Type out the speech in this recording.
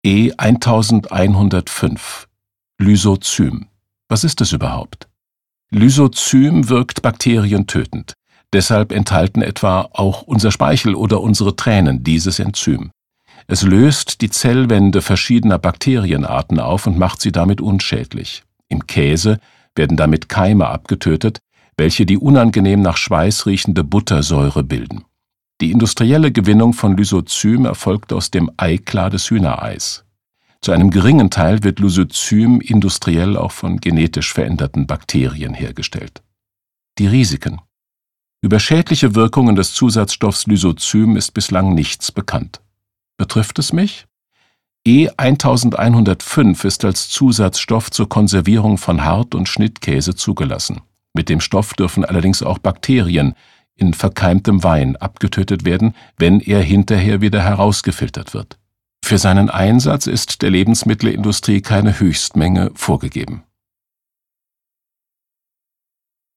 E1105 Lysozym. Was ist es überhaupt? Lysozym wirkt bakterientötend. Deshalb enthalten etwa auch unser Speichel oder unsere Tränen dieses Enzym. Es löst die Zellwände verschiedener Bakterienarten auf und macht sie damit unschädlich. Im Käse werden damit Keime abgetötet, welche die unangenehm nach Schweiß riechende Buttersäure bilden. Die industrielle Gewinnung von Lysozym erfolgt aus dem Eiklar des Hühnereis. Zu einem geringen Teil wird Lysozym industriell auch von genetisch veränderten Bakterien hergestellt. Die Risiken. Über schädliche Wirkungen des Zusatzstoffs Lysozym ist bislang nichts bekannt. Betrifft es mich? E1105 ist als Zusatzstoff zur Konservierung von Hart- und Schnittkäse zugelassen. Mit dem Stoff dürfen allerdings auch Bakterien in verkeimtem Wein abgetötet werden, wenn er hinterher wieder herausgefiltert wird. Für seinen Einsatz ist der Lebensmittelindustrie keine Höchstmenge vorgegeben.